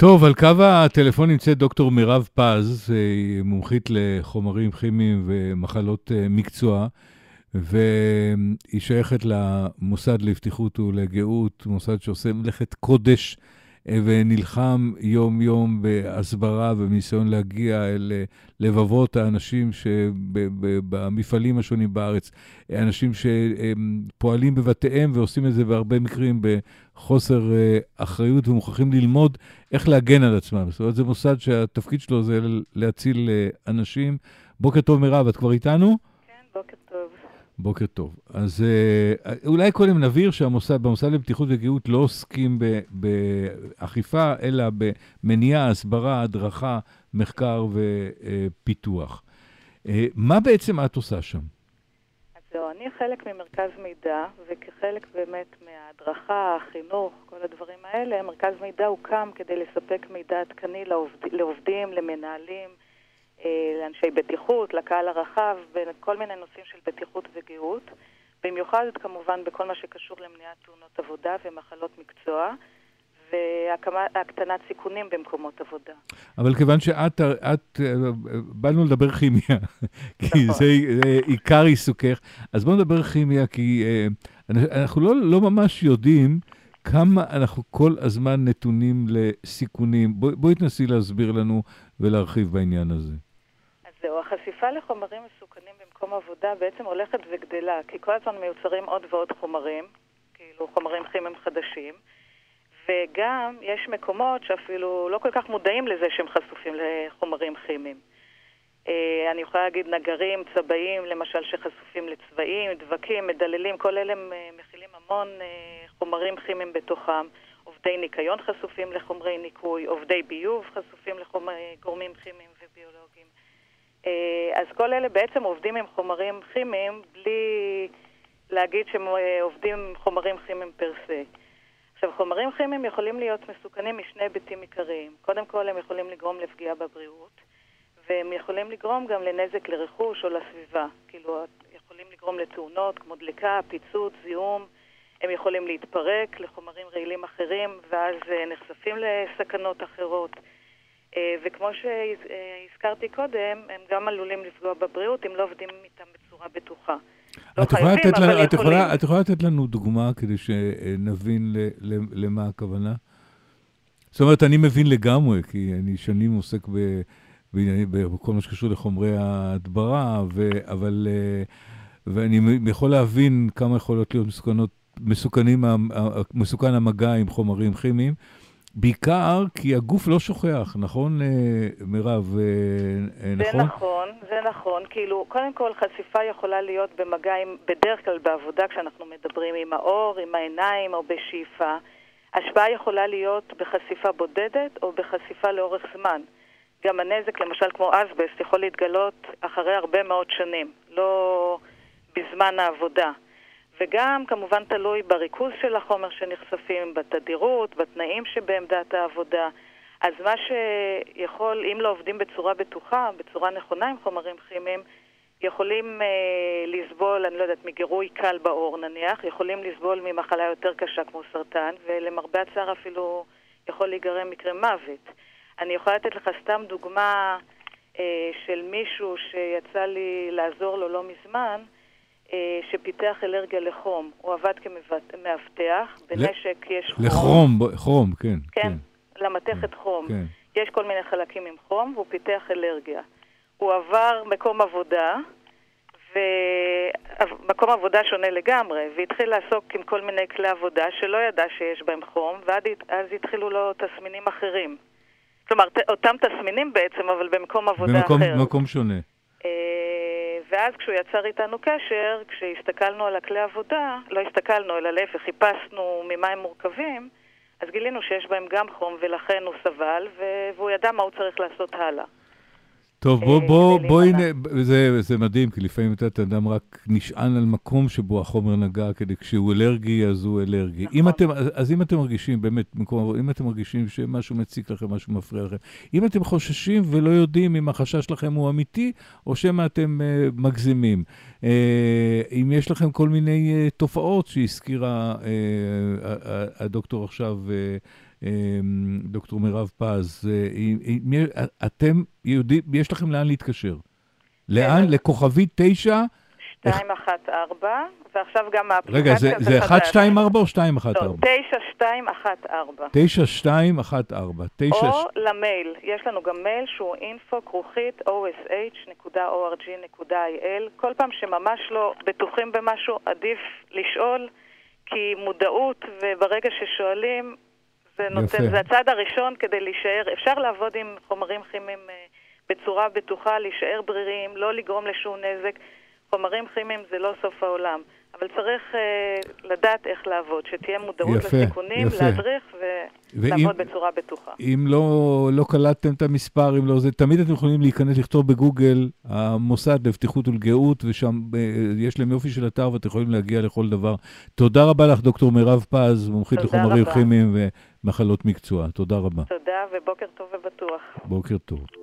טוב, על קו הטלפון נמצאת דוקטור מירב פז, מומחית לחומרים כימיים ומחלות מקצוע, והיא שייכת למוסד לבטיחות ולגאות, מוסד שעושה מלאכת קודש ונלחם יום-יום בהסברה ובניסיון להגיע אל לבבות האנשים שבמפעלים השונים בארץ, אנשים שפועלים בבתיהם ועושים את זה בהרבה מקרים בחוסר אחריות ומוכרחים ללמוד איך להגן על עצמם. זאת אומרת, זה מוסד שהתפקיד שלו זה להציל אנשים. בוקר טוב מירב, את כבר איתנו? כן, בוקר טוב. בוקר טוב. אז אולי קודם נבהיר שבמוסד לבטיחות וגאות לא עוסקים באכיפה, אלא במניעה, הסברה, הדרכה, מחקר ופיתוח. מה בעצם את עושה שם? אז זהו, אני חלק ממרכז מידע, וכחלק באמת מההדרכה, החינוך, כל הדברים האלה, מרכז מידע הוקם כדי לספק מידע עדכני לעובדים, למנהלים, לאנשי בטיחות, לקהל הרחב, בכל מיני נושאים של בטיחות וגאות, במיוחד כמובן בכל מה שקשור למניעת תאונות עבודה ומחלות מקצוע, והקטנת סיכונים במקומות עבודה. אבל כיוון שאת באנו לדבר כימיה, כי זה עיקר עיסוקך, אז בואו נדבר כימיה, כי אנחנו לא ממש יודעים כמה אנחנו כל הזמן נתונים לסיכונים. בואי תנסי להסביר לנו ולהרחיב בעניין הזה. אז זהו, החשיפה לחומרים מסוכנים במקום עבודה בעצם הולכת וגדלה, כי כל הזמן מיוצרים עוד ועוד חומרים, כאילו חומרים כימיים חדשים, וגם יש מקומות שאפילו לא כל כך מודעים לזה שהם חשופים לחומרים כימיים. אני יכולה להגיד נגרים, צבעים, למשל שחשופים לצבעים, דבקים, מדללים, כל אלה מכילים המון חומרים כימיים בתוכם. עובדי ניקיון חשופים לחומרי ניקוי, עובדי ביוב חשופים לגורמים כימיים וביולוגיים. אז כל אלה בעצם עובדים עם חומרים כימיים בלי להגיד שהם עובדים עם חומרים כימיים פרסה. עכשיו, חומרים כימיים יכולים להיות מסוכנים משני היבטים עיקריים. קודם כל, הם יכולים לגרום לפגיעה בבריאות, והם יכולים לגרום גם לנזק לרכוש או לסביבה. כאילו, יכולים לגרום לתאונות כמו דלקה, פיצוץ, זיהום. הם יכולים להתפרק לחומרים רעילים אחרים, ואז נחשפים לסכנות אחרות. וכמו שהזכרתי קודם, הם גם עלולים לפגוע בבריאות אם לא עובדים איתם בצורה בטוחה. את יכולה לתת לנו דוגמה כדי שנבין למה הכוונה? זאת אומרת, אני מבין לגמרי, כי אני שנים עוסק בכל מה שקשור לחומרי ההדברה, ואני יכול להבין כמה יכולות להיות מסוכן המגע עם חומרים כימיים, בעיקר כי הגוף לא שוכח, נכון מירב? זה נכון, כאילו קודם כל חשיפה יכולה להיות במגע בדרך כלל בעבודה כשאנחנו מדברים עם האור, עם העיניים או בשאיפה. השפעה יכולה להיות בחשיפה בודדת או בחשיפה לאורך זמן. גם הנזק למשל כמו אסבסט יכול להתגלות אחרי הרבה מאוד שנים, לא בזמן העבודה. וגם כמובן תלוי בריכוז של החומר שנחשפים, בתדירות, בתנאים שבעמדת העבודה. אז מה שיכול, אם לא עובדים בצורה בטוחה, בצורה נכונה עם חומרים כימיים, יכולים לסבול, אני לא יודעת, מגירוי קל בעור נניח, יכולים לסבול ממחלה יותר קשה כמו סרטן, ולמרבה הצער אפילו יכול להיגרם מקרה מוות. אני יכולה לתת לך סתם דוגמה של מישהו שיצא לי לעזור לו לא מזמן, שפיתח אלרגיה לחום. הוא עבד כמאבטח, בנשק יש חום. לחום, כן. כן, למתכת חום. כן. יש כל מיני חלקים עם חום, והוא פיתח אלרגיה. הוא עבר מקום עבודה, ומקום עבודה שונה לגמרי, והתחיל לעסוק עם כל מיני כלי עבודה שלא ידע שיש בהם חום, ואז התחילו לו תסמינים אחרים. כלומר, אותם תסמינים בעצם, אבל במקום עבודה אחר. במקום שונה. ואז כשהוא יצר איתנו קשר, כשהסתכלנו על הכלי עבודה, לא הסתכלנו, אלא להפך, חיפשנו ממה הם מורכבים, אז גילינו שיש בהם גם חום, ולכן הוא סבל, והוא ידע מה הוא צריך לעשות הלאה. טוב, בואי, זה מדהים, כי לפעמים אדם רק נשען על מקום שבו החומר נגע, כדי כשהוא אלרגי, אז הוא אלרגי. אז אם אתם מרגישים, באמת, אם אתם מרגישים שמשהו מציק לכם, משהו מפריע לכם, אם אתם חוששים ולא יודעים אם החשש שלכם הוא אמיתי, או שמה אתם מגזימים. אם יש לכם כל מיני תופעות שהזכירה הדוקטור עכשיו, דוקטור מירב פז, אתם יודעים, יש לכם לאן להתקשר? לאן? לכוכבית 9? 214, ועכשיו גם רגע, זה 124 או 214? לא, 9214. 9214. או למייל, יש לנו גם מייל שהוא info@osh.org.il. כל פעם שממש לא בטוחים במשהו, עדיף לשאול, כי מודעות, וברגע ששואלים, זה הצעד הראשון כדי להישאר. אפשר לעבוד עם חומרים כימיים בצורה בטוחה, להישאר בריריים, לא לגרום לשום נזק. חומרים כימיים זה לא סוף העולם, אבל צריך לדעת איך לעבוד, שתהיה מודעות לסיכונים, להדריך ולעבוד בצורה בטוחה. אם לא קלטתם את המספר, אם לא זה, תמיד אתם יכולים להיכנס, לכתוב בגוגל, המוסד לבטיחות ולגאות, ושם יש להם יופי של אתר, ואתם יכולים להגיע לכל דבר. תודה רבה לך, דוקטור מירב פז, מומחית לחומרים כימיים ומחלות מקצוע. תודה רבה. תודה, ובוקר טוב ובטוח. בוקר טוב.